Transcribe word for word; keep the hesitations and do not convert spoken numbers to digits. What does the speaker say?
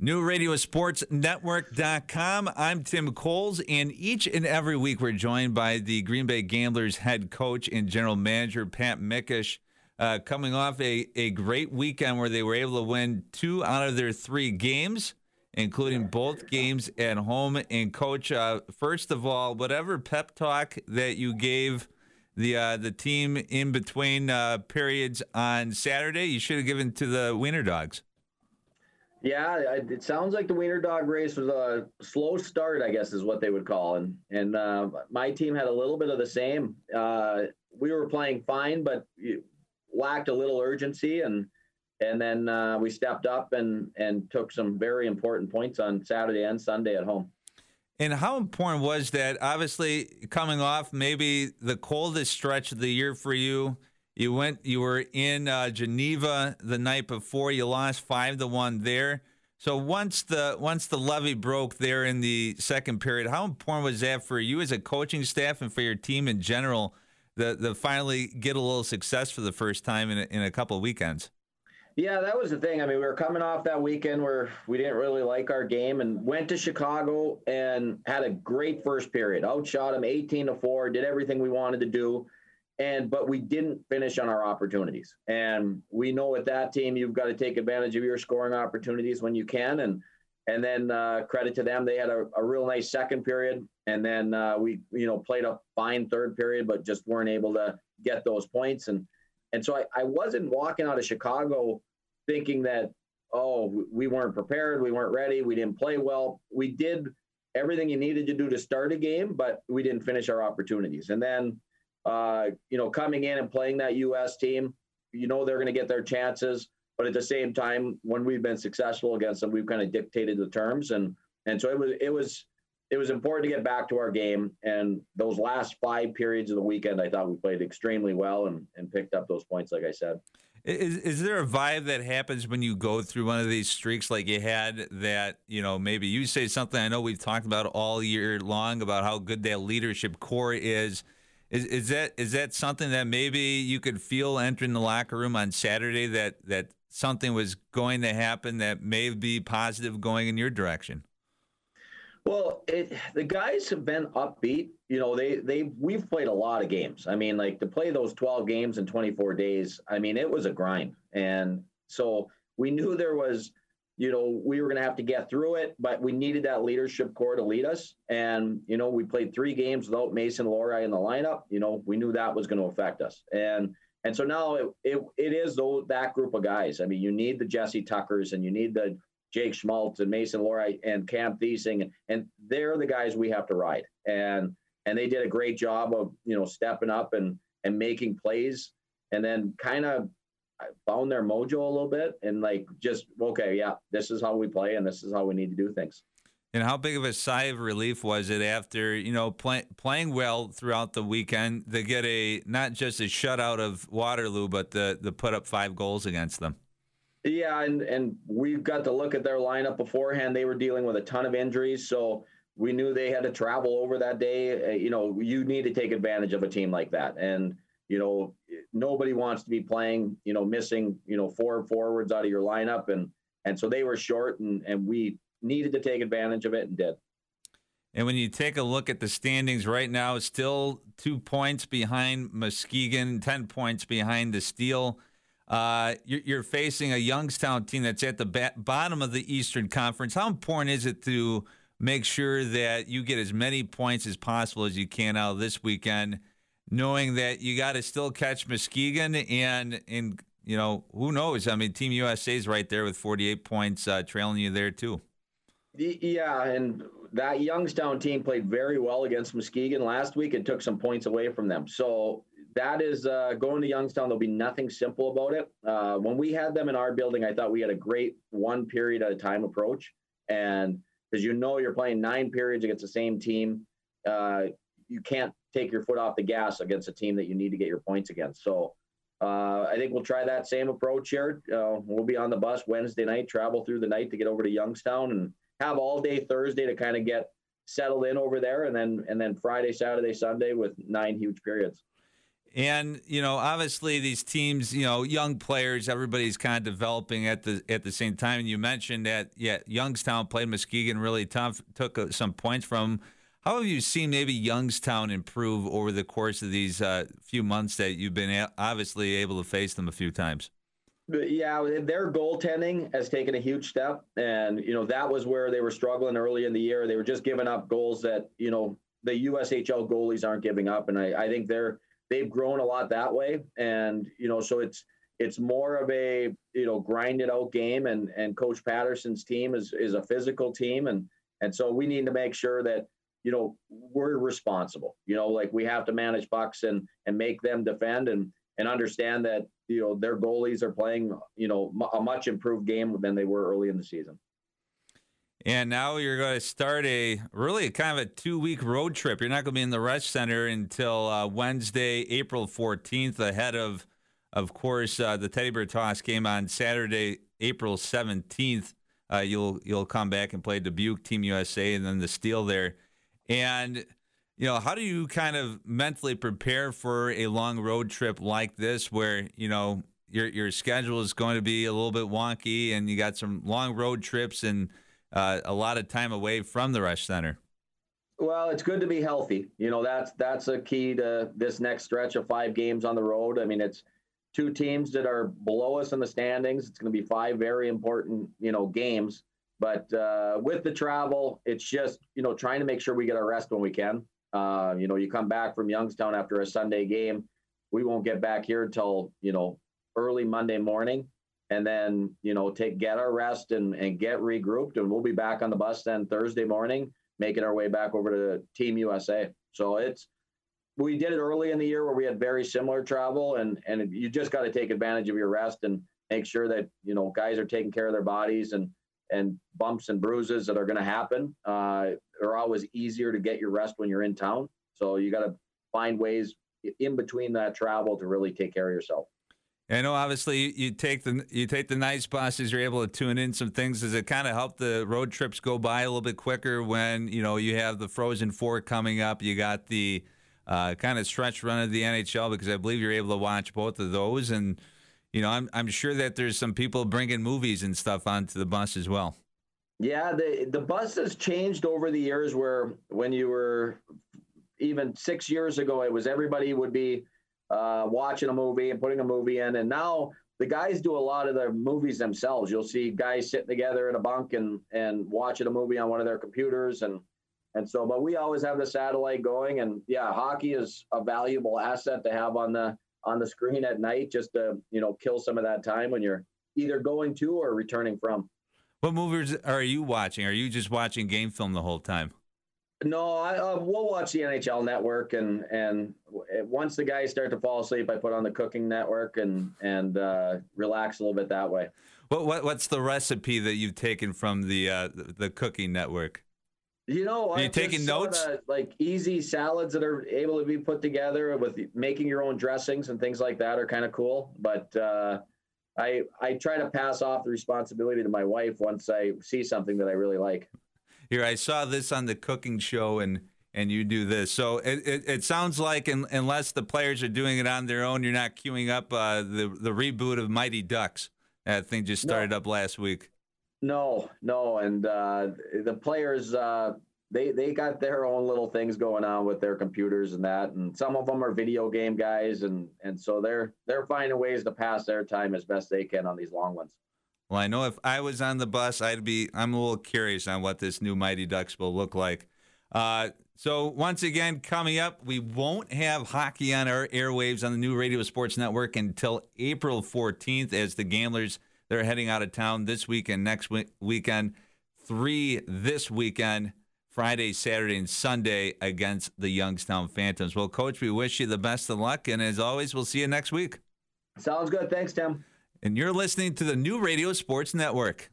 New Radio Sports Network dot com. I'm Tim Coles, and each and every week we're joined by the Green Bay Gamblers head coach and general manager, Pat Mikesch, uh, coming off a, a great weekend where they were able to win two out of their three games, including both games at home. And, Coach, uh, first of all, whatever pep talk that you gave the uh, the team in between uh, periods on Saturday, you should have given to the Wiener Dogs. Yeah, it sounds like the Wiener Dog race was a slow start, I guess is what they would call. And and uh, my team had a little bit of the same. Uh, we were playing fine, but lacked a little urgency. And and then uh, we stepped up and, and took some very important points on Saturday and Sunday at home. And how important was that? Obviously, coming off maybe the coldest stretch of the year for you. You went. You were in uh, Geneva the night before. You lost five to one there. So once the once the levee broke there in the second period, how important was that for you as a coaching staff and for your team in general? The the finally get a little success for the first time in a, in a couple of weekends. Yeah, that was the thing. I mean, we were coming off that weekend where we didn't really like our game and went to Chicago and had a great first period. Outshot them eighteen to four. Did everything we wanted to do. And but we didn't finish on our opportunities. And we know with that team, you've got to take advantage of your scoring opportunities when you can. And and then uh, credit to them, they had a, a real nice second period. And then uh, we, you know, played a fine third period, but just weren't able to get those points. And and so I, I wasn't walking out of Chicago thinking that, oh, we weren't prepared, we weren't ready, we didn't play well. We did everything you needed to do to start a game, but we didn't finish our opportunities. And then Uh, you know, coming in and playing that U S team, you know, they're going to get their chances. But at the same time, when we've been successful against them, we've kind of dictated the terms. And and so it was it was it was important to get back to our game. And those last five periods of the weekend, I thought we played extremely well and, and picked up those points, like I said. Is is there a vibe that happens when you go through one of these streaks like you had that, you know, maybe you say something I know we've talked about all year long about how good that leadership core is. Is is that is that something that maybe you could feel entering the locker room on Saturday that, that something was going to happen that may be positive going in your direction? Well, it, the guys have been upbeat. You know, they they we've played a lot of games. I mean, like to play those twelve games in twenty-four days. I mean, it was a grind, and so we knew there was. You know, we were going to have to get through it, but we needed that leadership core to lead us. And, you know, we played three games without Mason Lohrei in the lineup. You know, we knew that was going to affect us. And and so now it it, it is though that group of guys. I mean, you need the Jesse Tuckers and you need the Jake Schmaltz and Mason Lohrei and Cam Thiesing. And they're the guys we have to ride. And and they did a great job of, you know, stepping up and and making plays and then kind of found their mojo a little bit and like just okay yeah this is how we play and this is how we need to do things. And how big of a sigh of relief was it after, you know, play, playing well throughout the weekend to get a not just a shutout of Waterloo but the the put up five goals against them? Yeah, and and we got to look at their lineup beforehand. They were dealing with a ton of injuries, so we knew they had to travel over that day. You know, you need to take advantage of a team like that. And you know, nobody wants to be playing, you know, missing, you know, four forwards out of your lineup. And and so they were short and, and we needed to take advantage of it and did. And when you take a look at the standings right now, still two points behind Muskegon, ten points behind the Steel. Uh, you're, you're facing a Youngstown team that's at the ba- bottom of the Eastern Conference. How important is it to make sure that you get as many points as possible as you can out of this weekend, knowing that you got to still catch Muskegon and, and, you know, who knows? I mean, Team U S A is right there with forty-eight points uh, trailing you there, too. Yeah, and that Youngstown team played very well against Muskegon last week and took some points away from them. So that is uh, going to Youngstown. There'll be nothing simple about it. Uh, when we had them in our building, I thought we had a great one period at a time approach. And because you know you're playing nine periods against the same team, uh, you can't take your foot off the gas against a team that you need to get your points against. So uh, I think we'll try that same approach here. Uh, we'll be on the bus Wednesday night, travel through the night to get over to Youngstown and have all day Thursday to kind of get settled in over there. And then, and then Friday, Saturday, Sunday with nine huge periods. And, you know, obviously these teams, you know, young players, everybody's kind of developing at the at the same time. And you mentioned that, yeah, Youngstown played Muskegon really tough, took uh, some points from them. How have you seen maybe Youngstown improve over the course of these uh, few months that you've been a- obviously able to face them a few times? Yeah, their goaltending has taken a huge step. And, you know, that was where they were struggling early in the year. They were just giving up goals that, you know, the U S H L goalies aren't giving up. And I, I think they're, they've grown a lot that way. And, you know, so it's, it's more of a, you know, grinded out game, and, and Coach Patterson's team is, is a physical team. And, and so we need to make sure that, you know, we're responsible, you know, like we have to manage pucks and, and make them defend, and, and understand that, you know, their goalies are playing, you know, a much improved game than they were early in the season. And now you're going to start a really kind of a two-week road trip. You're not going to be in the Resch Center until uh, Wednesday, April fourteenth, ahead of, of course, uh, the Teddy Bear Toss game on Saturday, April seventeenth. Uh, you'll you'll come back and play Dubuque, Team U S A, and then the Steel there. And, you know, how do you kind of mentally prepare for a long road trip like this, where, you know, your your schedule is going to be a little bit wonky, and you got some long road trips and Uh, a lot of time away from the Resch Center? Well, it's good to be healthy. You know, that's that's a key to this next stretch of five games on the road. I mean, it's two teams that are below us in the standings. It's going to be five very important, you know, games. But uh, with the travel, it's just, you know, trying to make sure we get our rest when we can. Uh, you know, you come back from Youngstown after a Sunday game. We won't get back here until, you know, early Monday morning. And then, you know, take get our rest and, and get regrouped. And we'll be back on the bus then Thursday morning, making our way back over to Team U S A. So it's, we did it early in the year where we had very similar travel, and, and you just got to take advantage of your rest and make sure that, you know, guys are taking care of their bodies, and, and bumps and bruises that are going to happen uh, are always easier to get your rest when you're in town. So you got to find ways in between that travel to really take care of yourself. I know, obviously, you take the you take the nice buses. You're able to tune in some things. Does it kind of help the road trips go by a little bit quicker when, you know, you have the Frozen Four coming up? You got the uh, kind of stretch run of the N H L, because I believe you're able to watch both of those. And, you know, I'm I'm sure that there's some people bringing movies and stuff onto the bus as well. Yeah, the the bus has changed over the years, where when you were even six years ago, it was everybody would be Uh, watching a movie and putting a movie in. And now the guys do a lot of their movies themselves. You'll see guys sitting together in a bunk and, and watching a movie on one of their computers. And, and so, but we always have the satellite going, and yeah, hockey is a valuable asset to have on the, on the screen at night, just to, you know, kill some of that time when you're either going to or returning from. What movies are you watching? Are you just watching game film the whole time? No, I, uh, we'll watch the N H L Network, and and once the guys start to fall asleep, I put on the Cooking Network and and uh, relax a little bit that way. What what what's the recipe that you've taken from the uh, the Cooking Network? You know, are you I taking notes? Sorta, like easy salads that are able to be put together with making your own dressings and things like that are kind of cool. But uh, I I try to pass off the responsibility to my wife once I see something that I really like. Here, I saw this on the cooking show, and and you do this. So it, it, it sounds like, in, unless the players are doing it on their own, you're not queuing up uh, the the reboot of Mighty Ducks. That thing just started no. up last week. No, no, and uh, the players uh, they they got their own little things going on with their computers and that, and some of them are video game guys, and and so they're they're finding ways to pass their time as best they can on these long ones. Well, I know if I was on the bus, I'd be. I'm a little curious on what this new Mighty Ducks will look like. Uh, so once again, coming up, we won't have hockey on our airwaves on the new Radio Sports Network until April fourteenth, as the Gamblers, they're heading out of town this weekend, next week, weekend, three this weekend, Friday, Saturday, and Sunday against the Youngstown Phantoms. Well, Coach, we wish you the best of luck, and as always, we'll see you next week. Sounds good. Thanks, Tim. And you're listening to the new Radio Sports Network.